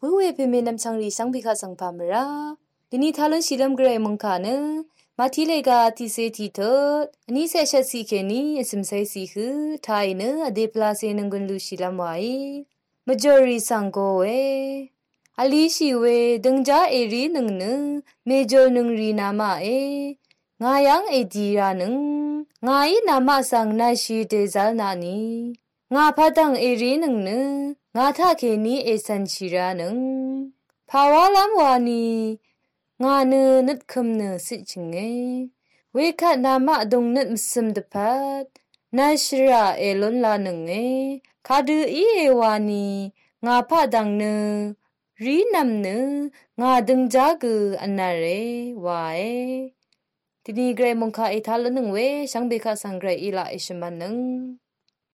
ဝေဖေမေနမ်ချန်ရီရှမ်းဘိခဆန်ပါမရာဒီနီထာလွန်ရှိလမ်ဂရေမုန်ခါနမာတီလေကတီစေတီတအနီဆက်ချက်စီခေနီအစမ်ဆဲစီခထိုင်နအဒေပလာစေနငွန်လူရှိလမ်ဝိုင်မဂျော်ရီဆန်ကိုဝေအလီရှိဝေဒင်ဂျာအေရီနငနမေဂျော်နငရီနာမအေငါယံအေဒီရာနငါဤနာမဆန်နရှိတေဇာနာနီငါဖတ်တန်အေရီနငငါထခေနီအေဆန်ချီရာနဖာဝါလမ်ဝါနီငါနနတ်ခမ်နစစ်ချငေဝေခနာမအဒုံနတ်မစမ်တပတ်နာရှရာအေလွန်လာနငေခါဒူဤအေဝါနီငါဖတ်တန်နရီနမ်နငါဒင်ဂျာကူအနာရေဝါအေဒီနီဂရေမုန်ခါအေထာလနငဝေရှန်ဘေခဆန်ဂရေအီလာအရှမန